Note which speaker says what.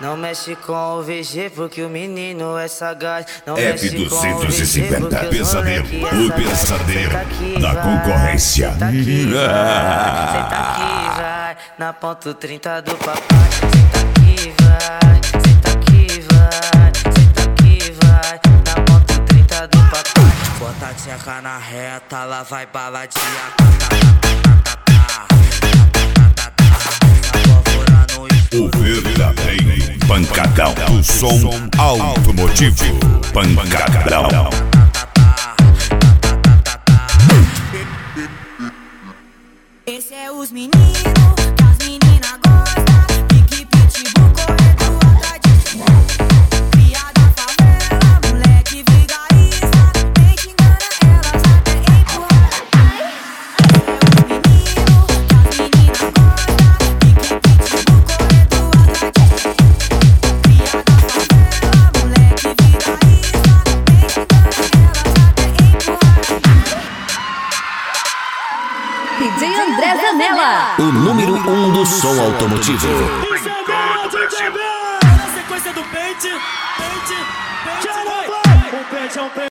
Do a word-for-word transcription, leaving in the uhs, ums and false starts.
Speaker 1: Não mexe com o V G porque o menino é sagaz. Não
Speaker 2: F duzentos e cinquenta, pesadelo, o pesadelo da concorrência.
Speaker 1: Senta aqui, vai, senta aqui, vai, na ponto trinta do papai. Senta aqui, vai, senta aqui, vai, senta aqui, vai, na ponto trinta do papai. Bota a tcheca na reta, lá vai baladinha.
Speaker 2: O verdadeiro pancadão do som automotivo. Pancadão.
Speaker 3: Esse é os meninos, que as meninas gostam. Pique, pitbull, correto, atrás de cria da favela, moleque vigarista. Vem que engana elas até empurrar. Esse é os meninos, que as meninas gostam. Pique, pitbull, correto, atrás de cria da favela, moleque vigarista. Vem que engana elas até empurrar.
Speaker 4: D J André Zanella,
Speaker 5: o número um do som automotivo.
Speaker 6: Na sequência do pente, pente, pente, vai. Um pente, é um pente.